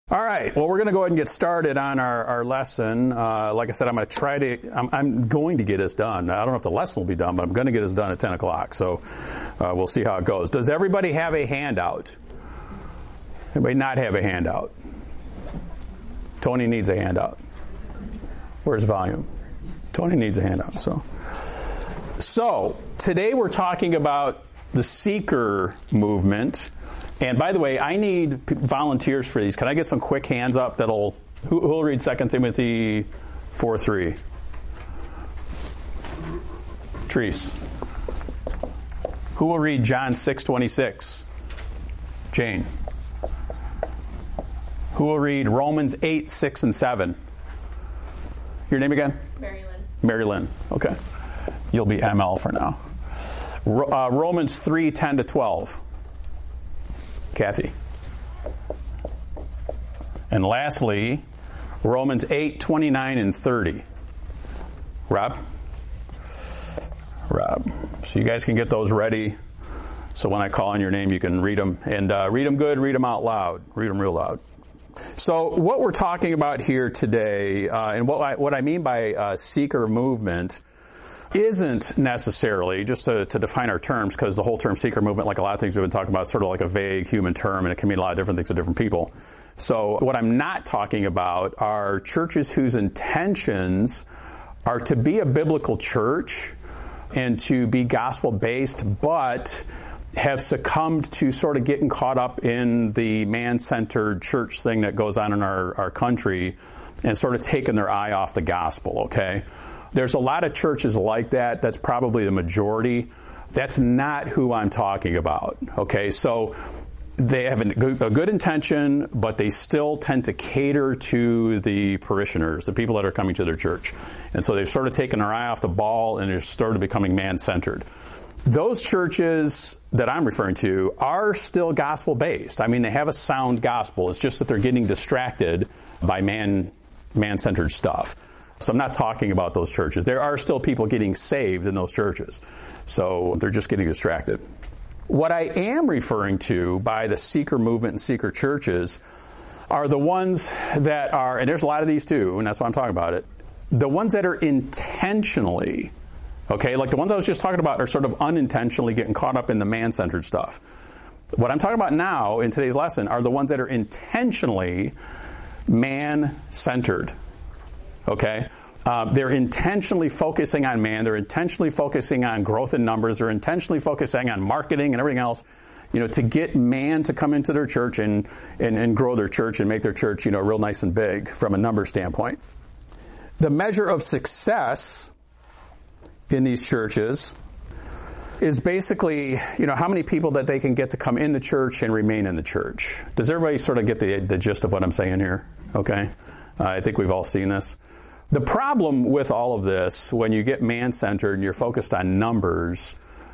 All right. Well, we're going to go ahead and get started on our lesson. Like I said, I'm going to get us done. I don't know if the lesson will be done, but I'm going to get us done at 10 o'clock. So we'll see how it goes. Does everybody have a handout? Anybody not have a handout? Tony needs a handout. Where's volume? Tony needs a handout. So today we're talking about the seeker movement. And by the way, I need volunteers for these. Can I get some quick hands up who will read 2 Timothy 4:3? Treese. Who will read John 6:26? Jane. Who will read Romans 8:6 and 7? Your name again? Mary Lynn. Mary Lynn. Okay. You'll be ML for now. Romans 3:10 to 12. Kathy. And lastly, Romans 8:29 and 30. Rob? So you guys can get those ready. So when I call on your name, you can read them. And read them good, read them out loud. Read them real loud. So what we're talking about here today, and what I mean by seeker movement, isn't necessarily, just to define our terms, because the whole term seeker movement, like a lot of things we've been talking about, is sort of like a vague human term, and it can mean a lot of different things to different people. So what I'm not talking about are churches whose intentions are to be a biblical church and to be gospel-based, but have succumbed to sort of getting caught up in the man-centered church thing that goes on in our country and sort of taking their eye off the gospel, okay? There's a lot of churches like that. That's probably the majority. That's not who I'm talking about. Okay, so they have a good intention, but they still tend to cater to the parishioners, the people that are coming to their church. And so they've sort of taken their eye off the ball and they're sort of becoming man-centered. Those churches that I'm referring to are still gospel-based. I mean, they have a sound gospel. It's just that they're getting distracted by man-centered stuff. So I'm not talking about those churches. There are still people getting saved in those churches. So they're just getting distracted. What I am referring to by the seeker movement and seeker churches are the ones that are, and there's a lot of these too, and that's why I'm talking about it, the ones that are intentionally, okay, like the ones I was just talking about are sort of unintentionally getting caught up in the man-centered stuff. What I'm talking about now in today's lesson are the ones that are intentionally man-centered. Okay? They're intentionally focusing on man. They're intentionally focusing on growth in numbers. They're intentionally focusing on marketing and everything else, to get man to come into their church and grow their church and make their church, real nice and big from a number standpoint. The measure of success in these churches is basically, how many people that they can get to come in the church and remain in the church. Does everybody sort of get the gist of what I'm saying here? Okay? I think we've all seen this. The problem with all of this, when you get man-centered and you're focused on numbers,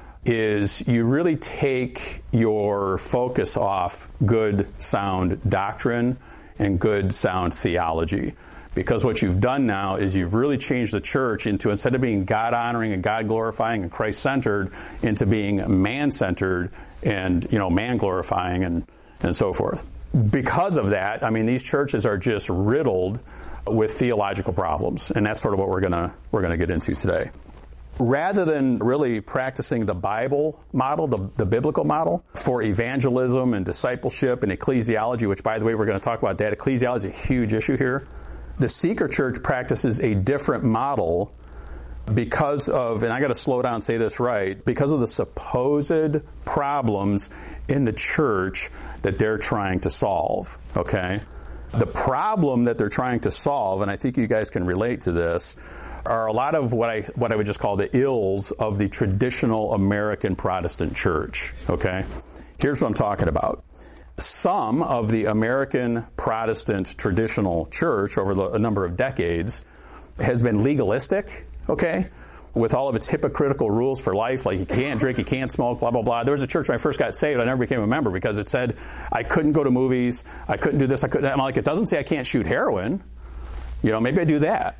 is you really take your focus off good, sound doctrine and good, sound theology. Because what you've done now is you've really changed the church into, instead of being God-honoring and God-glorifying and Christ-centered, into being man-centered and, man-glorifying and so forth. Because of that, these churches are just riddled with theological problems, and that's sort of what we're gonna get into today. Rather than really practicing the Bible model, the biblical model for evangelism and discipleship and ecclesiology, which, by the way, we're going to talk about that. Ecclesiology is a huge issue here. The seeker church practices a different model because of, and I got to slow down and say this right, because of the supposed problems in the church that they're trying to solve, okay? The problem that they're trying to solve, and I think you guys can relate to this, are a lot of what I would just call the ills of the traditional American Protestant church, okay? Here's what I'm talking about. Some of the American Protestant traditional church over a number of decades has been legalistic, okay, with all of its hypocritical rules for life, like you can't drink, you can't smoke, blah, blah, blah. There was a church when I first got saved, I never became a member because it said I couldn't go to movies, I couldn't do this, I couldn't. I'm like, it doesn't say I can't shoot heroin. Maybe I do that,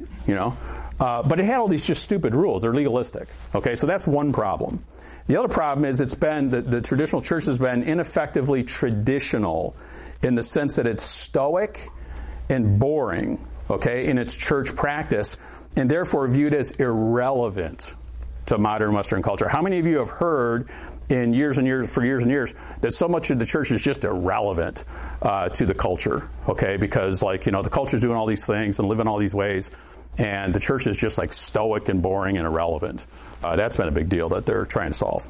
But it had all these just stupid rules. They're legalistic. Okay, so that's one problem. The other problem is the traditional church has been ineffectively traditional in the sense that it's stoic and boring, okay, in its church practice, and therefore viewed as irrelevant to modern Western culture. How many of you have heard in years and years that so much of the church is just irrelevant to the culture, okay, because the culture's doing all these things and living all these ways, and the church is just stoic and boring and irrelevant. That's been a big deal that they're trying to solve.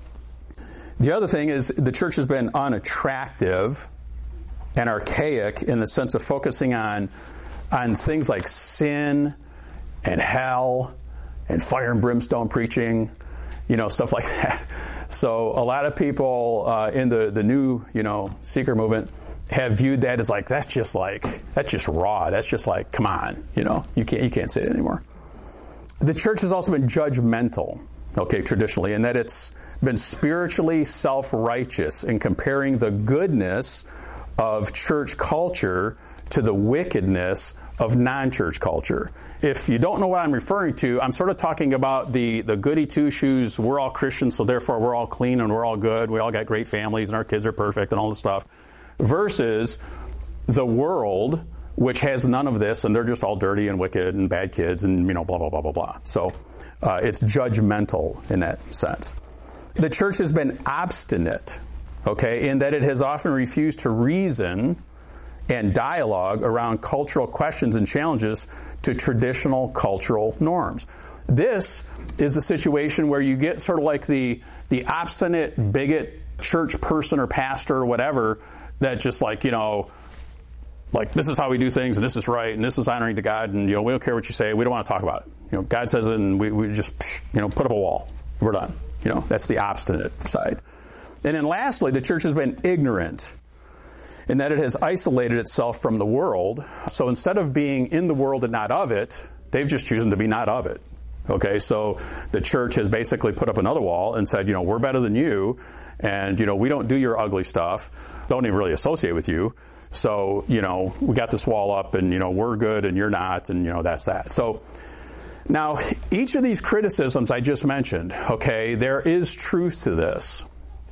The other thing is the church has been unattractive and archaic in the sense of focusing on things like sin and hell and fire and brimstone preaching, stuff like that. So a lot of people in the new, seeker movement have viewed that as that's just raw. That's just come on, you can't say it anymore. The church has also been judgmental, okay, traditionally, in that it's been spiritually self-righteous in comparing the goodness of church culture to the wickedness of non-church culture. If you don't know what I'm referring to, I'm sort of talking about the goody two-shoes, we're all Christians, so therefore we're all clean and we're all good, we all got great families and our kids are perfect and all this stuff, versus the world, which has none of this, and they're just all dirty and wicked and bad kids and, blah, blah, blah, blah, blah. So it's judgmental in that sense. The church has been obstinate, okay, in that it has often refused to reason and dialogue around cultural questions and challenges to traditional cultural norms. This is the situation where you get sort of the obstinate bigot church person or pastor or whatever that just this is how we do things and this is right and this is honoring to God and we don't care what you say, we don't want to talk about it. God says it and we just put up a wall. We're done. That's the obstinate side. And then lastly, the church has been ignorant in that it has isolated itself from the world. So instead of being in the world and not of it, they've just chosen to be not of it. Okay, so the church has basically put up another wall and said, we're better than you, and, we don't do your ugly stuff, don't even really associate with you. So, we got this wall up and, we're good and you're not, and, that's that. So now, each of these criticisms I just mentioned, okay, there is truth to this.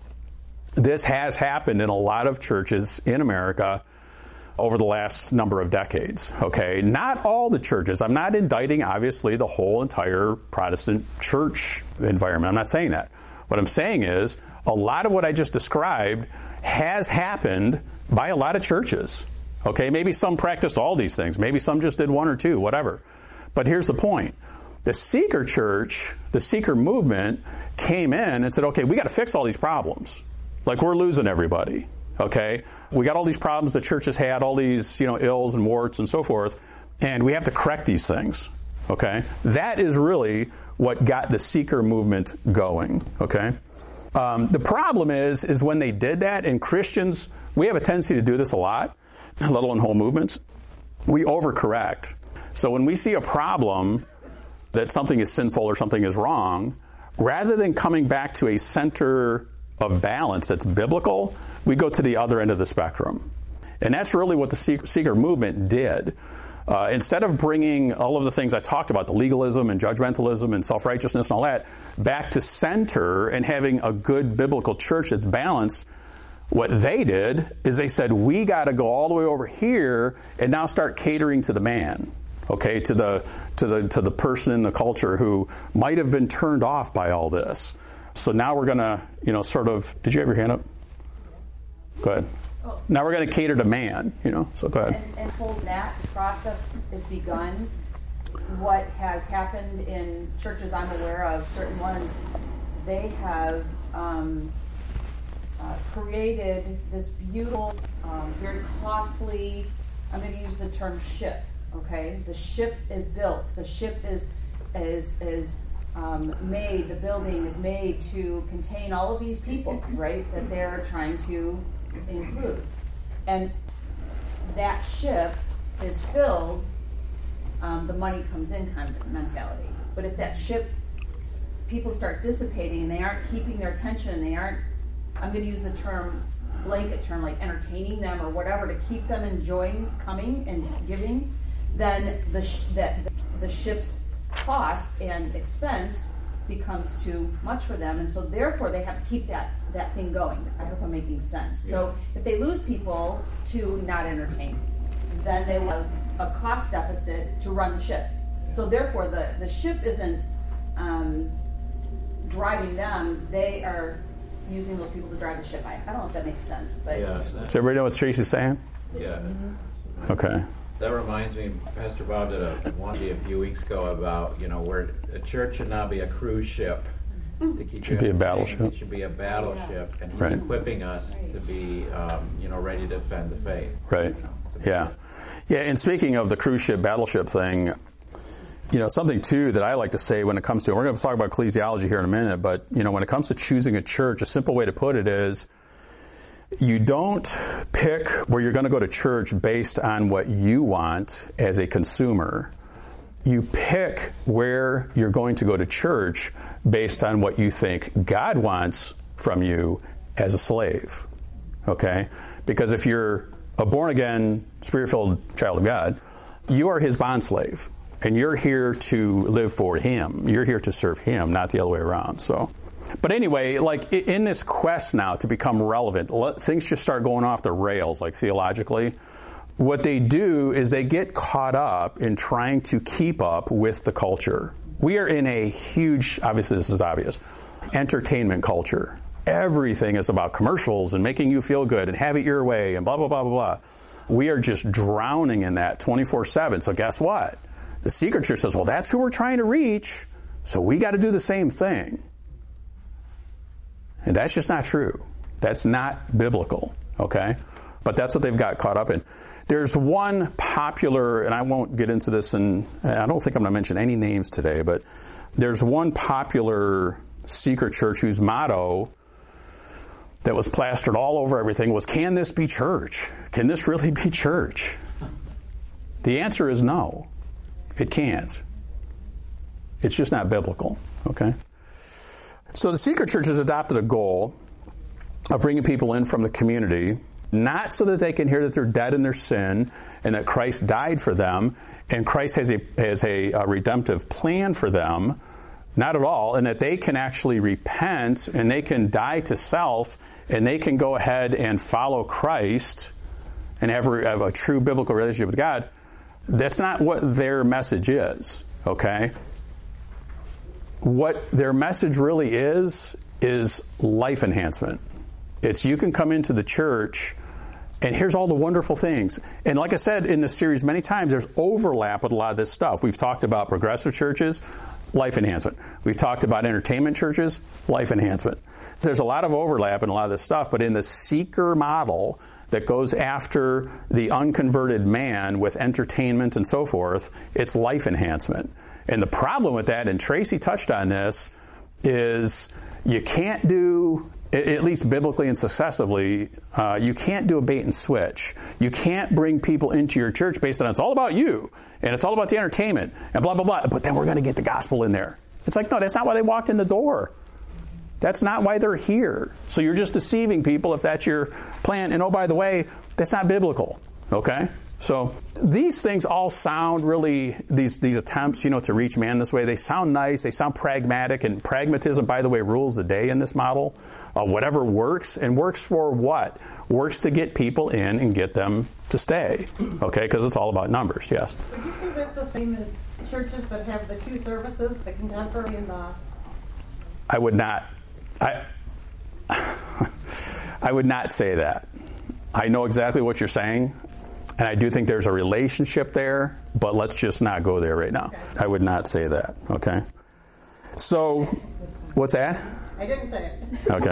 This has happened in a lot of churches in America over the last number of decades, okay? Not all the churches. I'm not indicting, obviously, the whole entire Protestant church environment. I'm not saying that. What I'm saying is a lot of what I just described has happened by a lot of churches, okay? Maybe some practiced all these things. Maybe some just did one or two, whatever. But here's the point. The seeker church, the seeker movement came in and said, okay, we got to fix all these problems. We're losing everybody, okay? We got all these problems the church has had, all these, ills and warts and so forth, and we have to correct these things, okay? That is really what got the seeker movement going, okay? The problem is when they did that, and Christians, we have a tendency to do this a lot, let alone whole movements, we overcorrect. So when we see a problem that something is sinful or something is wrong, rather than coming back to a center of balance that's biblical, we go to the other end of the spectrum. And that's really what the seeker movement did. Instead of bringing all of the things I talked about, the legalism and judgmentalism and self-righteousness and all that, back to center and having a good biblical church that's balanced, what they did is they said, we got to go all the way over here and now start catering to the man, okay, to the person in the culture who might have been turned off by all this. So now we're going to, sort of, did you have your hand up? Go ahead. Oh. Now we're going to cater to man, so go ahead. And until that process is begun, what has happened in churches I'm aware of, certain ones, they have created this beautiful, very costly, I'm going to use the term ship, okay? The ship is built. The ship is made, the building is made to contain all of these people, right, that they're trying to include. And that ship is filled, the money comes in kind of mentality. But if that ship, people start dissipating and they aren't keeping their attention and they aren't, I'm going to use the term, blanket term, like entertaining them or whatever to keep them enjoying coming and giving, then the ship's cost and expense becomes too much for them, and so therefore they have to keep that that thing going. I hope I'm making sense. Yeah. So if they lose people to not entertain, then they will have a cost deficit to run the ship. So therefore, the ship isn't driving them. They are using those people to drive the ship. I don't know if that makes sense. But does everybody know what Tracy's saying? Yeah. Mm-hmm. Okay. That reminds me, Pastor Bob did one a few weeks ago about, where a church should not be a cruise ship. To keep it should be a battleship. It should be a battleship, and he's equipping us to be, ready to defend the faith. Right. Yeah. And speaking of the cruise ship, battleship thing, something too that I like to say when it comes to, we're going to talk about ecclesiology here in a minute, but, when it comes to choosing a church, a simple way to put it is, you don't pick where you're going to go to church based on what you want as a consumer. You pick where you're going to go to church based on what you think God wants from you as a slave. Okay? Because if you're a born-again, spirit-filled child of God, you are his bondslave. And you're here to live for him. You're here to serve him, not the other way around. But anyway, like in this quest now to become relevant, things just start going off the rails, like theologically. What they do is they get caught up in trying to keep up with the culture. We are in a huge, obviously this is obvious, entertainment culture. Everything is about commercials and making you feel good and have it your way and blah, blah, blah, blah, blah. We are just drowning in that 24/7. So guess what? The Secret Church says, well, that's who we're trying to reach, so we got to do the same thing. And that's just not true. That's not biblical, okay? But that's what they've got caught up in. There's one popular, and I won't get into this, and I don't think I'm going to mention any names today, but there's one popular secret church whose motto that was plastered all over everything was, can this be church? Can this really be church? The answer is no. It can't. It's just not biblical, okay? So the secret church has adopted a goal of bringing people in from the community, not so that they can hear that they're dead in their sin and that Christ died for them and Christ has a redemptive plan for them, not at all, and that they can actually repent and they can die to self and they can go ahead and follow Christ and have a true biblical relationship with God. That's not what their message is, okay? What their message really is life enhancement. It's you can come into the church and here's all the wonderful things. And like I said in this series many times, there's overlap with a lot of this stuff. We've talked about progressive churches, life enhancement. We've talked about entertainment churches, life enhancement. There's a lot of overlap in a lot of this stuff, but in the seeker model that goes after the unconverted man with entertainment and so forth, it's life enhancement. And the problem with that, and Tracy touched on this, is you can't do, at least biblically and successively, you can't do a bait and switch. You can't bring people into your church based on it's all about you, and it's all about the entertainment, and blah, blah, blah, but then we're going to get the gospel in there. It's like, no, that's not why they walked in the door. That's not why they're here. So you're just deceiving people if that's your plan. And oh, by the way, that's not biblical. Okay? So these things all sound really, these attempts, to reach man this way, they sound nice, they sound pragmatic, and pragmatism, by the way, rules the day in this model. Whatever works, and works for what? Works to get people in and get them to stay. Okay? Because it's all about numbers, yes. Would you say that's the same as churches that have the two services, the contemporary and the... I would not. I would not say that. I know exactly what you're saying, and I do think there's a relationship there, but let's just not go there right now. Okay. I would not say that, okay? So, what's that? I didn't say it. Okay.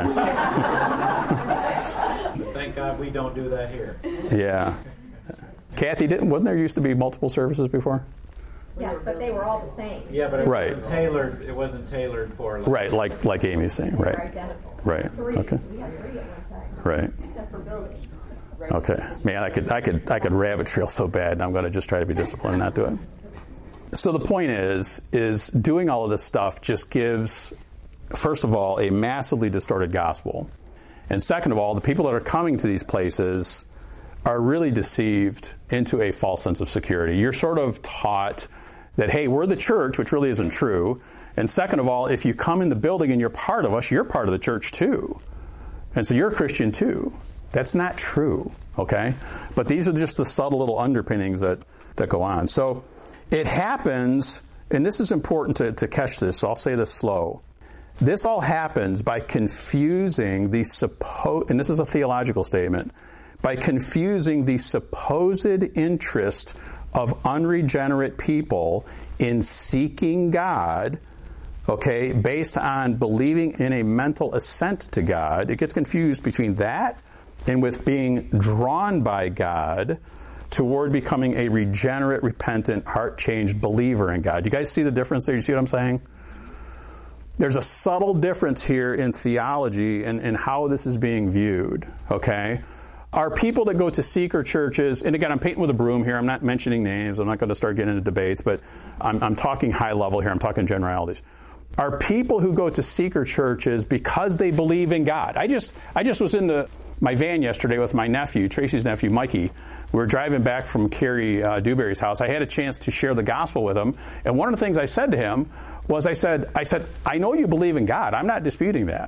Thank God we don't do that here. Yeah. Kathy, wasn't there used to be multiple services before? Yes, but they were all the same. Yeah, but it right. wasn't tailored for... Right, like Amy's saying, right. They're identical. Right, Three. okay. We had 3 at one time. Right. Except for Billy. Right. Okay. Man, I could rabbit trail so bad, and I'm going to just try to be disciplined and not do it. So the point is doing all of this stuff just gives, first of all, a massively distorted gospel. And second of all, the people that are coming to these places are really deceived into a false sense of security. You're sort of taught that, hey, we're the church, which really isn't true. And second of all, if you come in the building and you're part of us, you're part of the church too. And so you're a Christian too. That's not true, okay? But these are just the subtle little underpinnings that go on. So it happens, and this is important to catch this, so I'll say this slow. This all happens by confusing the and this is a theological statement, by confusing the supposed interest of unregenerate people in seeking God, okay, based on believing in a mental assent to God. It gets confused between that and with being drawn by God toward becoming a regenerate, repentant, heart-changed believer in God. You guys see the difference there? You see what I'm saying? There's a subtle difference here in theology and how this is being viewed, okay? Are people that go to seeker churches, and again, I'm painting with a broom here. I'm not mentioning names. I'm not going to start getting into debates, but I'm talking high level here. I'm talking generalities. Are people who go to seeker churches because they believe in God? I just was in my van yesterday with my nephew, Tracy's nephew, Mikey. We were driving back from Carrie Dewberry's house. I had a chance to share the gospel with him, and one of the things I said to him was, I said, I know you believe in God. I'm not disputing that.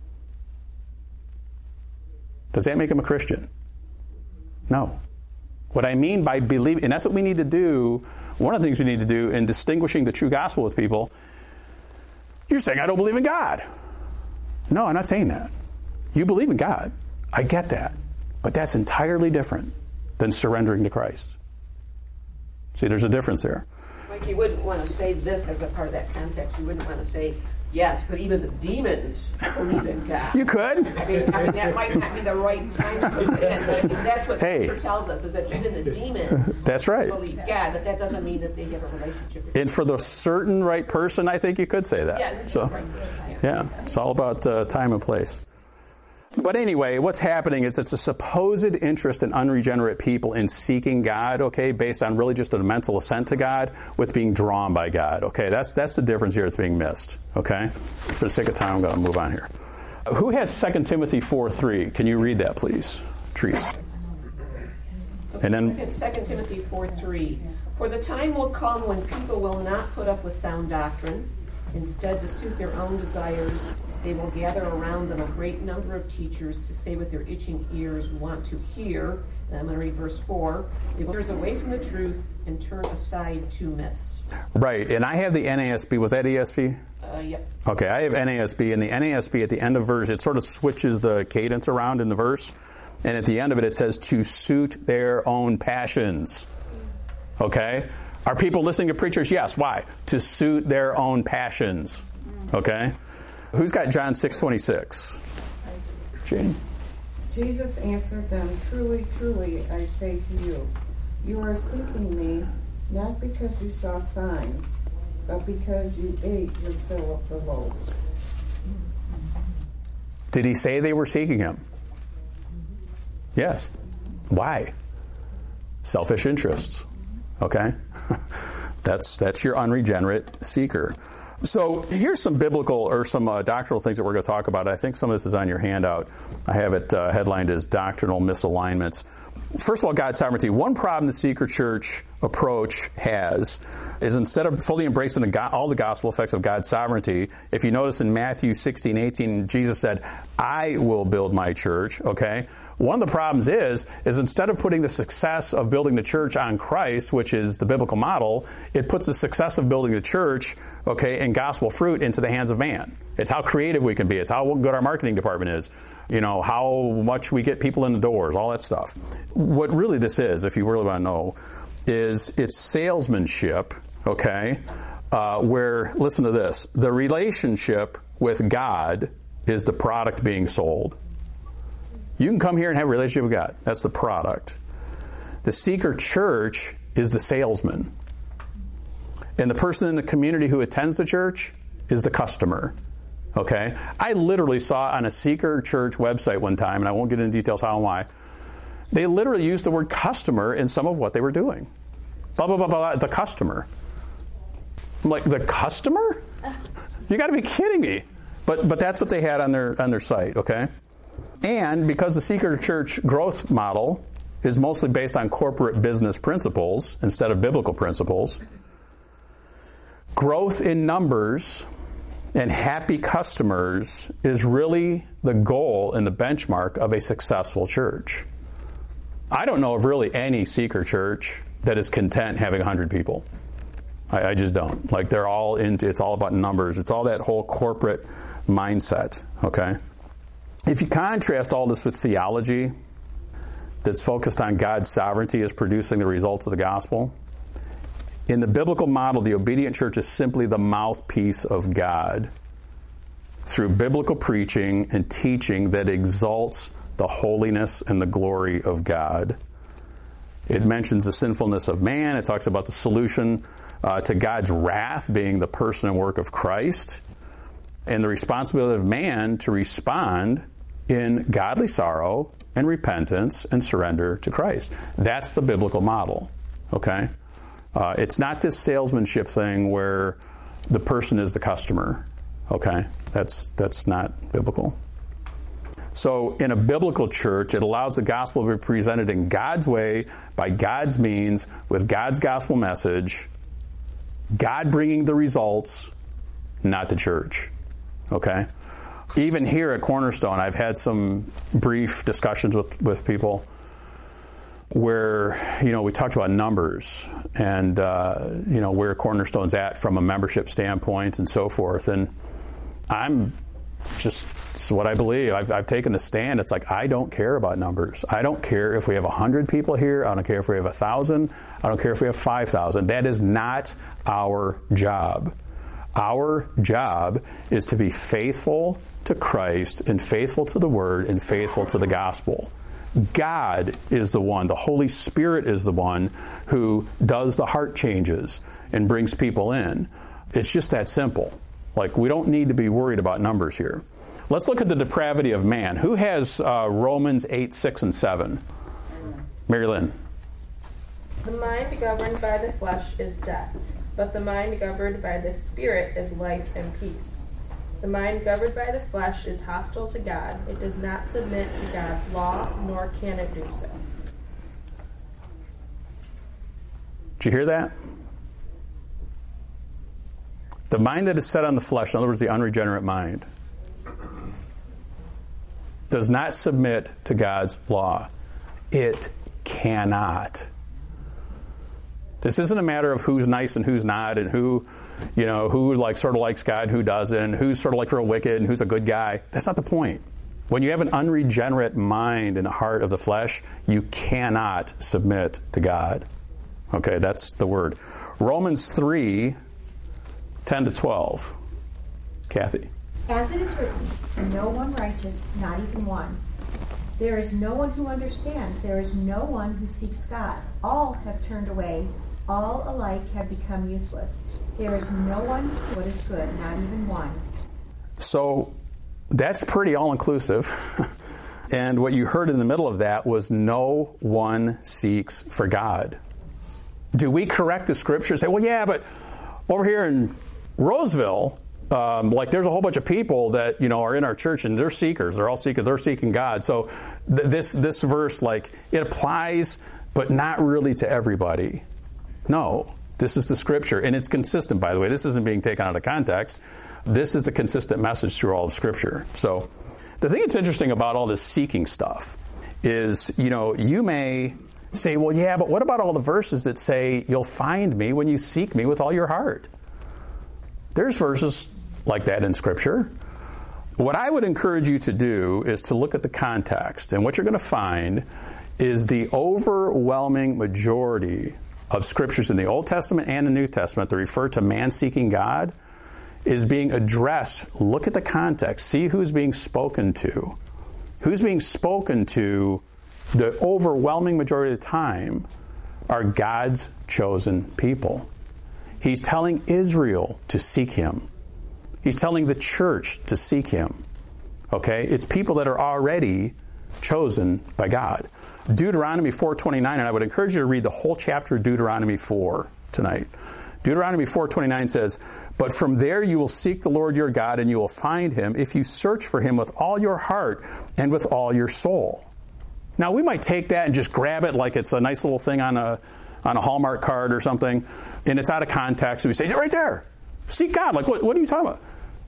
Does that make him a Christian? No. What I mean by believe, and that's what we need to do, one of the things we need to do in distinguishing the true gospel with people, you're saying, I don't believe in God. No, I'm not saying that. You believe in God. I get that. But that's entirely different than surrendering to Christ. See, there's a difference there. Like, you wouldn't want to say this as a part of that context. You wouldn't want to say, yes, but even the demons believe in God. You could. I mean, that might not be the right time to put it in, but that's what Scripture tells us, is that even the demons that's right. believe God, but that doesn't mean that they have a relationship with And for the certain right person, I think you could say that. Yeah, so, yeah, it's all about time and place. But anyway, what's happening is it's a supposed interest in unregenerate people in seeking God, okay, based on really just a mental assent to God with being drawn by God, okay? That's the difference here that's being missed, okay? For the sake of time, I'm going to move on here. Who has 2 Timothy 4:3? Can you read that, please? Trees. And then 2 Timothy 4:3. For the time will come when people will not put up with sound doctrine. Instead, to suit their own desires, they will gather around them a great number of teachers to say what their itching ears want to hear. And I'm going to read verse 4. They will turn away from the truth and turn aside to myths. Right, and I have the NASB. Was that ESV? Yep. Okay, I have NASB, and the NASB at the end of verse, it sort of switches the cadence around in the verse, and at the end of it, it says, to suit their own passions. Okay? Are people listening to preachers? Yes. Why? To suit their own passions. Okay? Who's got John 6:26? Jane? Jesus answered them, truly, truly, I say to you, you are seeking me, not because you saw signs, but because you ate your fill of the loaves. Did he say they were seeking him? Yes. Why? Selfish interests. Okay? That's your unregenerate seeker. So here's some biblical or some doctrinal things that we're going to talk about. I think some of this is on your handout. I have it headlined as doctrinal misalignments. First of all, God's sovereignty. One problem the seeker church approach has is instead of fully embracing all the gospel effects of God's sovereignty, if you notice in Matthew 16:18, Jesus said, I will build my church, okay? One of the problems is instead of putting the success of building the church on Christ, which is the biblical model, it puts the success of building the church, okay, and gospel fruit into the hands of man. It's how creative we can be. It's how good our marketing department is. You know, how much we get people in the doors, all that stuff. What really this is, if you really want to know, is it's salesmanship, okay, where, listen to this, the relationship with God is the product being sold. You can come here and have a relationship with God. That's the product. The seeker church is the salesman. And the person in the community who attends the church is the customer. Okay? I literally saw on a seeker church website one time, and I won't get into details how and why, they literally used the word customer in some of what they were doing. Blah, blah, blah, blah, the customer. I'm like, the customer? You got to be kidding me. But that's what they had on their site, okay? And because the seeker church growth model is mostly based on corporate business principles instead of biblical principles, growth in numbers and happy customers is really the goal and the benchmark of a successful church. I don't know of really any seeker church that is content having 100 people. I just don't. Like, they're all into, it's all about numbers. It's all that whole corporate mindset, okay? If you contrast all this with theology that's focused on God's sovereignty as producing the results of the gospel, in the biblical model, the obedient church is simply the mouthpiece of God through biblical preaching and teaching that exalts the holiness and the glory of God. It mentions the sinfulness of man. It talks about the solution to God's wrath being the person and work of Christ, and the responsibility of man to respond in godly sorrow and repentance and surrender to Christ. That's the biblical model, okay? It's not this salesmanship thing where the person is the customer, okay? That's not biblical. So in a biblical church, it allows the gospel to be presented in God's way, by God's means, with God's gospel message, God bringing the results, not the church, okay? Even here at Cornerstone, I've had some brief discussions with people where, we talked about numbers and, where Cornerstone's at from a membership standpoint and so forth. And it's what I believe. I've taken the stand. It's like, I don't care about numbers. I don't care if we have 100 people here. I don't care if we have 1,000. I don't care if we have 5,000. That is not our job. Our job is to be faithful to Christ and faithful to the Word and faithful to the gospel. God is the one, the Holy Spirit is the one who does the heart changes and brings people in. It's just that simple. Like, we don't need to be worried about numbers here. Let's look at the depravity of man. Who has Romans 8, 6, and 7? Mary Lynn. The mind governed by the flesh is death, but the mind governed by the Spirit is life and peace. The mind governed by the flesh is hostile to God. It does not submit to God's law, nor can it do so. Did you hear that? The mind that is set on the flesh, in other words, the unregenerate mind, does not submit to God's law. It cannot. This isn't a matter of who's nice and who's not, and who sort of likes God and who doesn't, and who's sort of like real wicked and who's a good guy. That's not the point. When you have an unregenerate mind and a heart of the flesh, you cannot submit to God. Okay, that's the word. Romans 3, 10 to 12. Kathy. As it is written, no one righteous, not even one. There is no one who understands. There is no one who seeks God. All have turned away. All alike have become useless. There is no one what is good, not even one. So that's pretty all-inclusive. And what you heard in the middle of that was no one seeks for God. Do we correct the scripture and say, well, yeah, but over here in Roseville, there's a whole bunch of people that, are in our church and they're seekers. They're all seekers. They're seeking God. So this verse, it applies, but not really to everybody. No, this is the scripture. And it's consistent, by the way. This isn't being taken out of context. This is the consistent message through all of scripture. So the thing that's interesting about all this seeking stuff is, you may say, well, yeah, but what about all the verses that say you'll find me when you seek me with all your heart? There's verses like that in Scripture. What I would encourage you to do is to look at the context. And what you're going to find is the overwhelming majority of Scriptures in the Old Testament and the New Testament that refer to man seeking God is being addressed. Look at the context. See who's being spoken to. Who's being spoken to the overwhelming majority of the time are God's chosen people. He's telling Israel to seek Him. He's telling the church to seek Him. Okay? It's people that are already chosen by God. Deuteronomy 4:29, and I would encourage you to read the whole chapter of Deuteronomy 4 tonight. Deuteronomy 4:29 says, "But from there you will seek the Lord your God, and you will find Him if you search for Him with all your heart and with all your soul." Now, we might take that and just grab it like it's a nice little thing on a Hallmark card or something, and it's out of context, and we say, right there, seek God. Like, what are you talking about?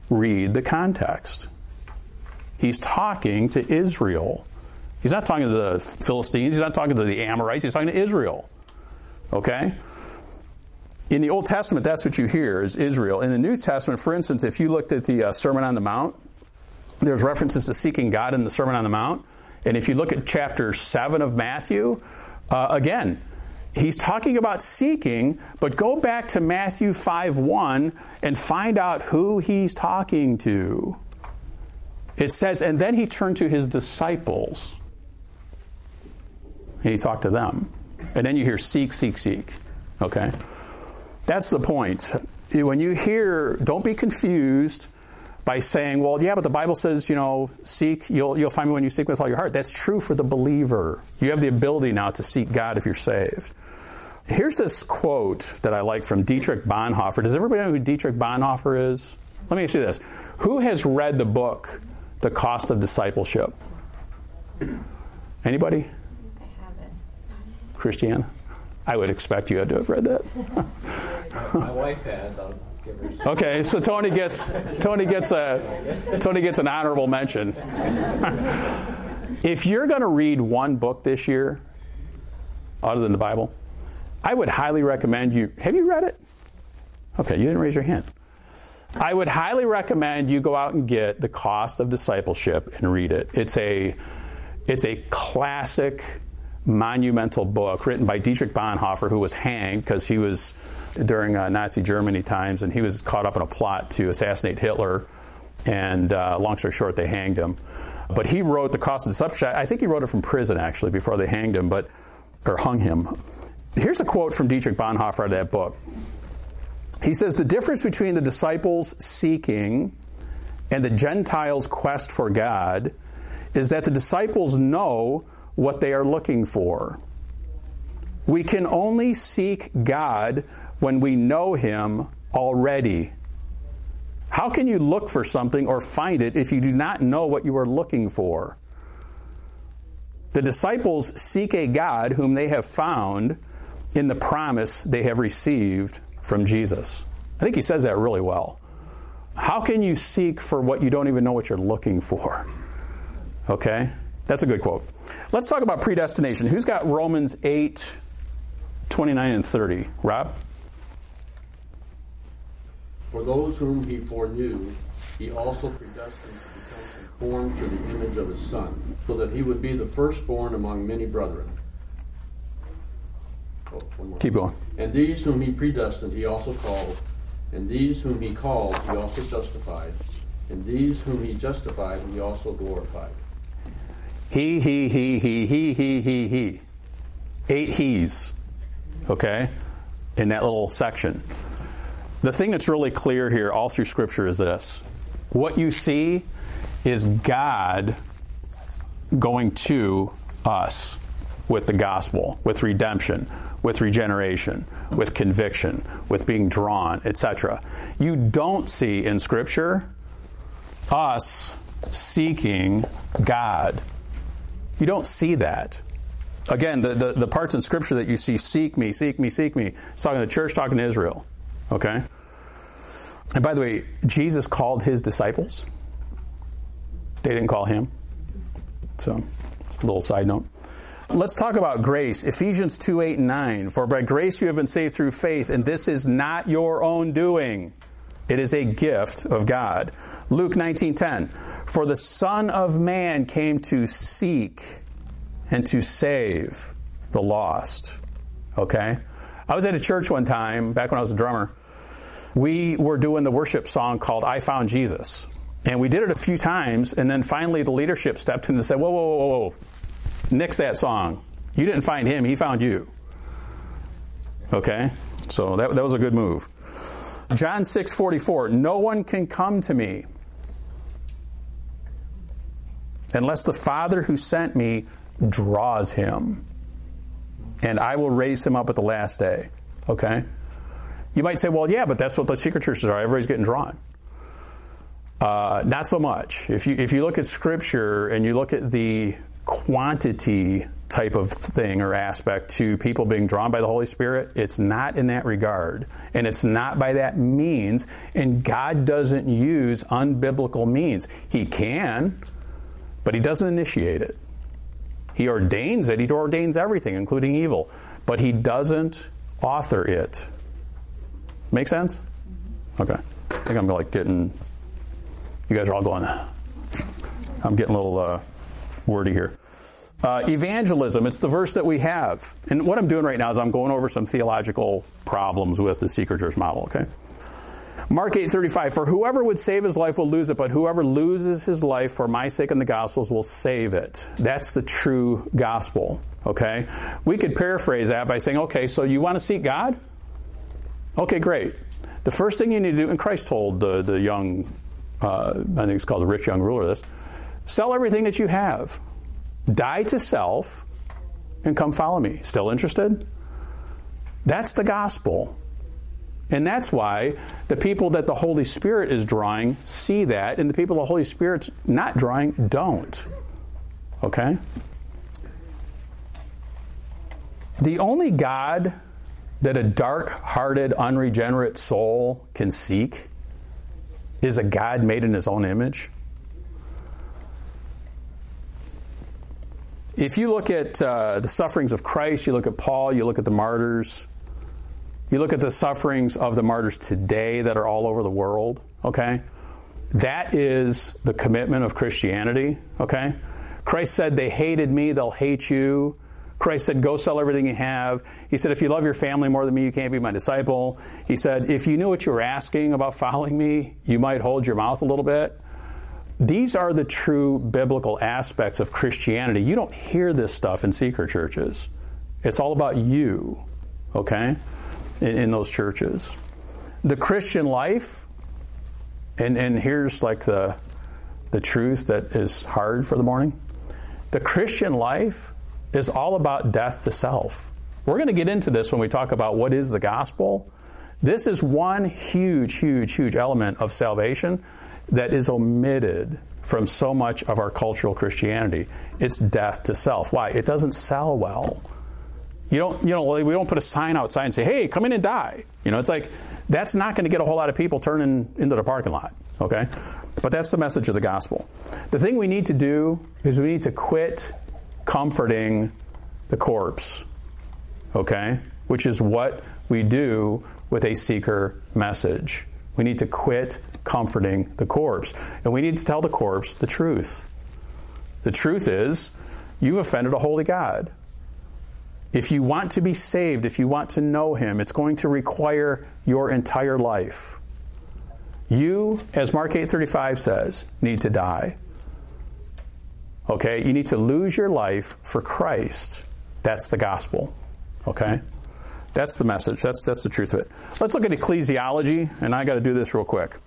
read the context. He's talking to Israel. He's not talking to the Philistines. He's not talking to the Amorites. He's talking to Israel. Okay? In the Old Testament, that's what you hear, is Israel. In the New Testament, for instance, if you looked at the Sermon on the Mount, there's references to seeking God in the Sermon on the Mount. And if you look at chapter 7 of Matthew, again, he's talking about seeking, but go back to Matthew 5:1 and find out who he's talking to. It says, and then he turned to his disciples, and he talked to them. And then you hear seek, seek, seek. Okay? That's the point. When you hear, don't be confused by saying, well, yeah, but the Bible says, seek, you'll find me when you seek with all your heart. That's true for the believer. You have the ability now to seek God if you're saved. Here's this quote that I like from Dietrich Bonhoeffer. Does everybody know who Dietrich Bonhoeffer is? Let me ask you this. Who has read the book, The Cost of Discipleship? Anybody? I haven't. Christiane? I would expect you had to have read that. My wife has. I'll give her some. Okay, so Tony gets an honorable mention. If you're going to read one book this year, other than the Bible, I would highly recommend you. Have you read it? Okay, you didn't raise your hand. I would highly recommend you go out and get The Cost of Discipleship and read it. It's a classic, monumental book written by Dietrich Bonhoeffer, who was hanged because he was during Nazi Germany times, and he was caught up in a plot to assassinate Hitler. And long story short, they hanged him. But he wrote The Cost of Discipleship. I think he wrote it from prison, actually, before they hanged him, or hung him. Here's a quote from Dietrich Bonhoeffer out of that book. He says, the difference between the disciples' seeking and the Gentiles' quest for God is that the disciples know what they are looking for. We can only seek God when we know Him already. How can you look for something or find it if you do not know what you are looking for? The disciples seek a God whom they have found in the promise they have received from Jesus. I think he says that really well. How can you seek for what you don't even know what you're looking for? Okay? That's a good quote. Let's talk about predestination. Who's got Romans 8:29 and 30? Rob? For those whom he foreknew, he also predestined to become conformed to the image of his Son, so that he would be the firstborn among many brethren. Oh, one more. Keep going. And these whom he predestined, he also called. And these whom he called, he also justified. And these whom he justified, he also glorified. He. 8 he's. Okay? In that little section. The thing that's really clear here all through Scripture is this. What you see is God going to us with the gospel, with redemption, with regeneration, with conviction, with being drawn, etc. You don't see in Scripture us seeking God. You don't see that. Again, the parts in Scripture that you see, seek me, seek me, seek me, it's talking to the church, talking to Israel. Okay? And by the way, Jesus called his disciples. They didn't call him. So, a little side note. Let's talk about grace. Ephesians 2:8 and 9. For by grace you have been saved through faith, and this is not your own doing. It is a gift of God. Luke 19:10. For the Son of Man came to seek and to save the lost. Okay? I was at a church one time, back when I was a drummer. We were doing the worship song called I Found Jesus. And we did it a few times, and then finally the leadership stepped in and said, whoa. Nix that song. You didn't find him, he found you. Okay? So that was a good move. John 6:44, no one can come to me unless the Father who sent me draws him, and I will raise him up at the last day. Okay? You might say, well, yeah, but that's what the secret churches are. Everybody's getting drawn. Not so much. If you look at Scripture and you look at the quantity type of thing or aspect to people being drawn by the Holy Spirit. It's not in that regard. And it's not by that means. And God doesn't use unbiblical means. He can, but He doesn't initiate it. He ordains it. He ordains everything, including evil. But He doesn't author it. Make sense? Okay. I think I'm like getting... You guys are all going... I'm getting a little wordy here. Evangelism, it's the verse that we have. And what I'm doing right now is I'm going over some theological problems with the Seeker Church model, okay? Mark 8:35, for whoever would save his life will lose it, but whoever loses his life for my sake and the gospel's will save it. That's the true gospel, okay? We could paraphrase that by saying, okay, so you want to seek God? Okay, great. The first thing you need to do, and Christ told the young, I think it's called the rich young ruler this, sell everything that you have. Die to self and come follow me. Still interested? That's the gospel. And that's why the people that the Holy Spirit is drawing see that, and the people the Holy Spirit's not drawing don't. Okay? The only God that a dark-hearted, unregenerate soul can seek is a God made in His own image. If you look at the sufferings of Christ, you look at Paul, you look at the martyrs, you look at the sufferings of the martyrs today that are all over the world, okay? That is the commitment of Christianity, okay? Christ said, they hated me, they'll hate you. Christ said, go sell everything you have. He said, if you love your family more than me, you can't be my disciple. He said, if you knew what you were asking about following me, you might hold your mouth a little bit. These are the true biblical aspects of Christianity. You don't hear this stuff in seeker churches. It's all about you, okay, in those churches. The Christian life, and here's like the truth that is hard for the morning. The Christian life is all about death to self. We're going to get into this when we talk about what is the gospel. This is one huge element of salvation that is omitted from so much of our cultural Christianity. It's death to self. Why? It doesn't sell well. We don't put a sign outside and say, hey, come in and die. It's like, that's not going to get a whole lot of people turning into the parking lot, okay? But that's the message of the gospel. The thing we need to do is we need to quit comforting the corpse, okay? Which is what we do with a seeker message. We need to quit comforting the corpse. And we need to tell the corpse the truth. The truth is, you've offended a holy God. If you want to be saved, if you want to know Him, it's going to require your entire life. You, as Mark 8:35 says, need to die. Okay? You need to lose your life for Christ. That's the gospel. Okay? That's the message. That's the truth of it. Let's look at ecclesiology, and I got to do this real quick.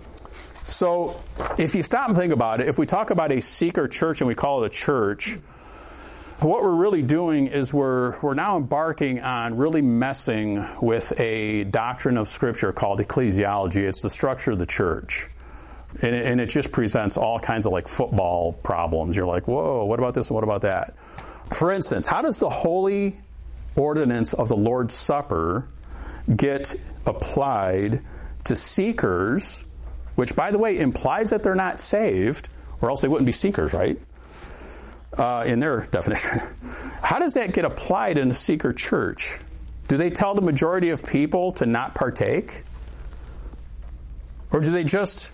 So, if you stop and think about it, if we talk about a seeker church and we call it a church, what we're really doing is we're now embarking on really messing with a doctrine of Scripture called ecclesiology. It's the structure of the church. And it just presents all kinds of like football problems. You're like, whoa, what about this and what about that? For instance, how does the holy ordinance of the Lord's Supper get applied to seekers, which, by the way, implies that they're not saved, or else they wouldn't be seekers, right? In their definition. How does that get applied in a seeker church? Do they tell the majority of people to not partake? Or do they just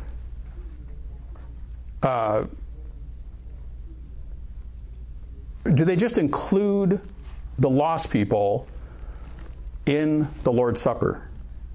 include the lost people in the Lord's Supper?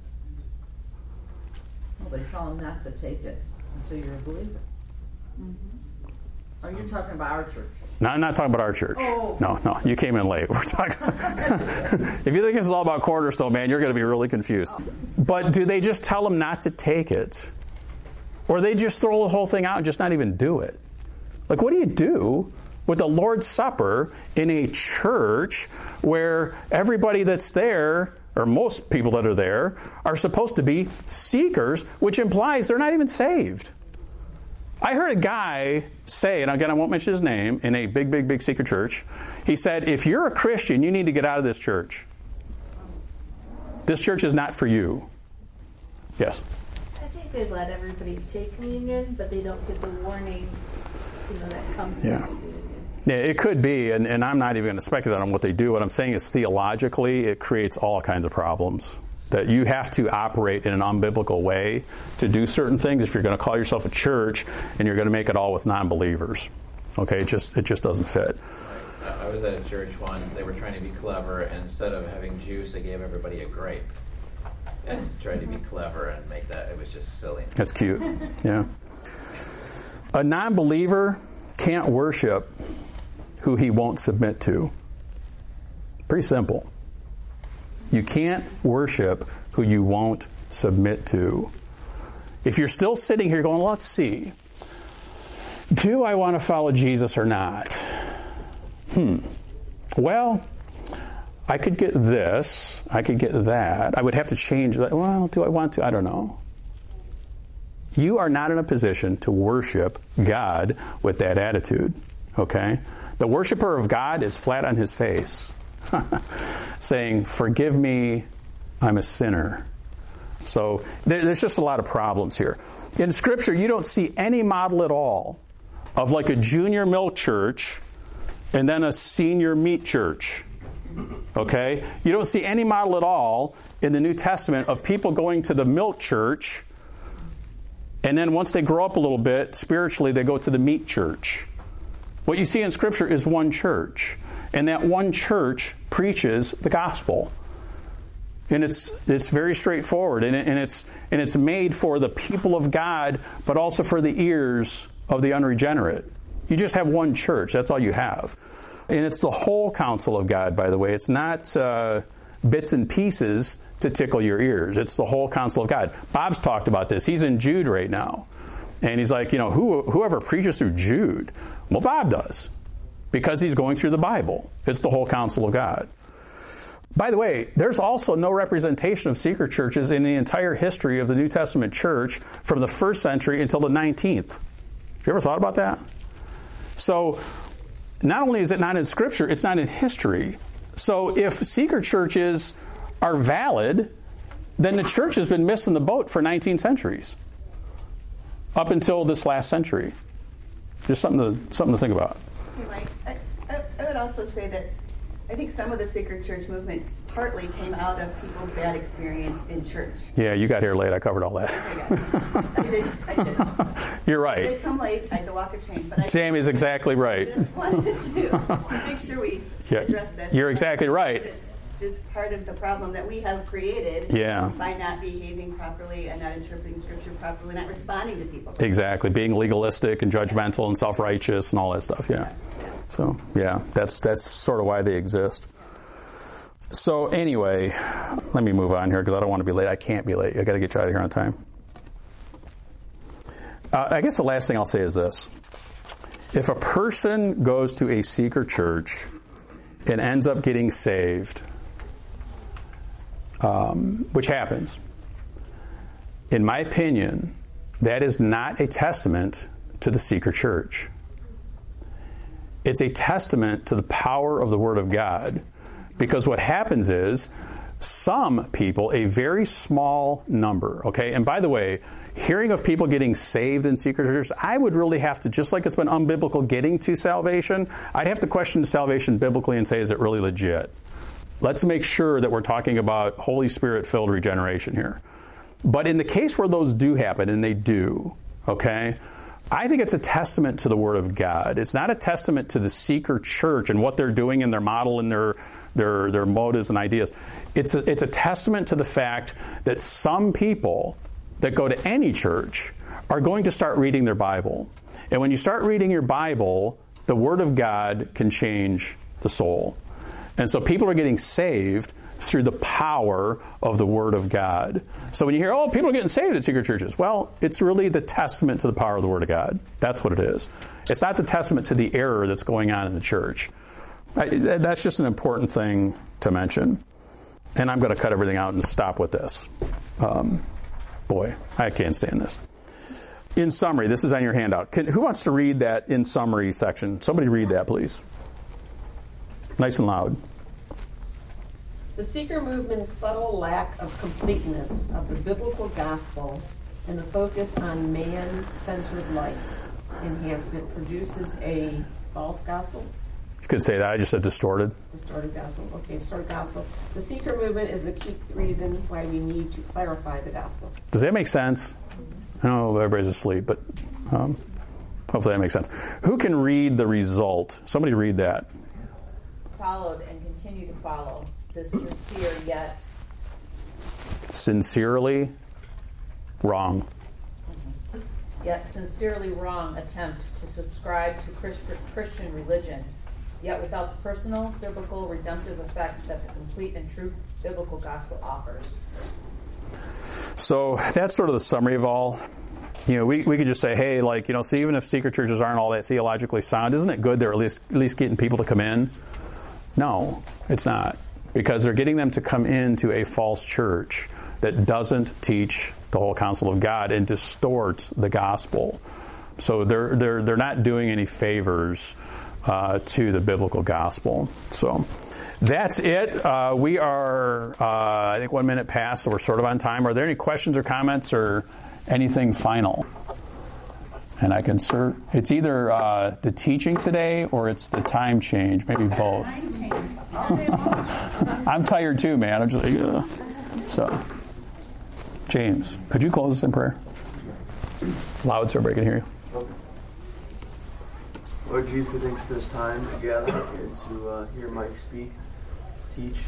Well, they tell them not to take it until you're a believer. Mm-hmm. Are you talking about our church? No, I'm not talking about our church. Oh. No, you came in late. We're talking. If you think this is all about Cornerstone, man, you're going to be really confused. But do they just tell them not to take it? Or they just throw the whole thing out and just not even do it? Like, what do you do with the Lord's Supper in a church where everybody that's there, or most people that are there, are supposed to be seekers, which implies they're not even saved? I heard a guy say, and again, I won't mention his name, in a big secret church. He said, if you're a Christian, you need to get out of this church. This church is not for you. Yes? I think they let everybody take communion, but they don't get the warning, that comes with communion. Yeah, it could be, and I'm not even going to speculate on what they do. What I'm saying is theologically, it creates all kinds of problems. That you have to operate in an unbiblical way to do certain things if you're going to call yourself a church and you're going to make it all with non-believers. Okay, it just doesn't fit. I was at a church once. They were trying to be clever, and instead of having juice, they gave everybody a grape. And tried to be clever and make that. It was just silly. That's cute. Yeah. A non-believer can't worship who he won't submit to. Pretty simple. You can't worship who you won't submit to. If you're still sitting here going, let's see, do I want to follow Jesus or not? Well, I could get this. I could get that. I would have to change that. Well, do I want to? I don't know. You are not in a position to worship God with that attitude. Okay? The worshiper of God is flat on his face, saying, forgive me, I'm a sinner. So there's just a lot of problems here. In Scripture, you don't see any model at all of like a junior milk church and then a senior meat church. Okay? You don't see any model at all in the New Testament of people going to the milk church and then once they grow up a little bit, spiritually, they go to the meat church. What you see in Scripture is one church. And that one church preaches the gospel. And it's very straightforward. And it's made for the people of God, but also for the ears of the unregenerate. You just have one church. That's all you have. And it's the whole counsel of God, by the way. It's not bits and pieces to tickle your ears. It's the whole counsel of God. Bob's talked about this. He's in Jude right now. And he's like, whoever preaches through Jude, well, Bob does. Because he's going through the Bible. It's the whole counsel of God. By the way, there's also no representation of secret churches in the entire history of the New Testament church from the 1st century until the 19th. Have you ever thought about that? So, not only is it not in Scripture, it's not in history. So, if secret churches are valid, then the church has been missing the boat for 19 centuries. Up until this last century. Just something to think about. Hey, Mike, I would also say that I think some of the secret church movement partly came out of people's bad experience in church. Yeah, you got here late. I covered all that. Okay, I did. You're right. I did come late. I had to walk a chain. But Tammy's exactly right. I just wanted to make sure we address that. You're exactly right. It's just part of the problem that we have created by not behaving properly and not interpreting Scripture properly, not responding to people. Exactly. Being legalistic and judgmental and self-righteous and all that stuff. Yeah. So, that's sort of why they exist. So, anyway, let me move on here because I don't want to be late. I can't be late. I got to get you out of here on time. I guess the last thing I'll say is this. If a person goes to a secret church and ends up getting saved, which happens, in my opinion, that is not a testament to the secret church. It's a testament to the power of the Word of God. Because what happens is, some people, a very small number, okay? And by the way, hearing of people getting saved in secret churches, I would really have to, just like it's been unbiblical getting to salvation, I'd have to question salvation biblically and say, is it really legit? Let's make sure that we're talking about Holy Spirit-filled regeneration here. But in the case where those do happen, and they do, okay, I think it's a testament to the Word of God. It's not a testament to the secret church and what they're doing in their model and their motives and ideas. It's a testament to the fact that some people that go to any church are going to start reading their Bible. And when you start reading your Bible, the Word of God can change the soul. And so people are getting saved through the power of the Word of God. So when you hear, people are getting saved at secret churches, well, it's really the testament to the power of the Word of God. That's what it is. It's not the testament to the error that's going on in the church. That's just an important thing to mention. And I'm going to cut everything out and stop with this. Boy, I can't stand this. in summary, this is on your handout. Who wants to read that in summary section? Somebody read that, please. Nice and loud. The seeker movement's subtle lack of completeness of the biblical gospel and the focus on man-centered life enhancement produces a false gospel. You could say that. I just said distorted. Distorted gospel. Okay, distorted gospel. The seeker movement is the key reason why we need to clarify the gospel. Does that make sense? I know everybody's asleep, but hopefully that makes sense. Who can read the result? Somebody read that. Followed and continue to follow this sincere yet Sincerely wrong. yet sincerely wrong attempt to subscribe to Christian religion, yet without the personal, biblical, redemptive effects that the complete and true biblical gospel offers. So that's sort of the summary of all. We could just say, hey, so even if secret churches aren't all that theologically sound, isn't it good they're at least getting people to come in? No, it's not. Because they're getting them to come into a false church that doesn't teach the whole counsel of God and distorts the gospel. So they're not doing any favors to the biblical gospel. So that's it. We are, I think, 1 minute past, so we're sort of on time. Are there any questions or comments or anything final? And I can it's either the teaching today or it's the time change, maybe both. I'm tired too, man. I'm just like, ugh. So, James, could you close us in prayer? Loud so everybody can hear you. Okay. Lord Jesus, we thank you for this time together and to hear Mike speak, teach.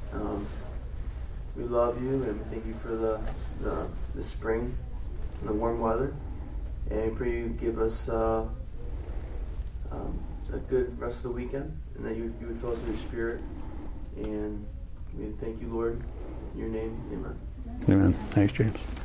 We love you and we thank you for the spring and the warm weather. And we pray you give us a good rest of the weekend and that you would fill us with your spirit. And we thank you, Lord. In your name, amen. Amen. Thanks, James.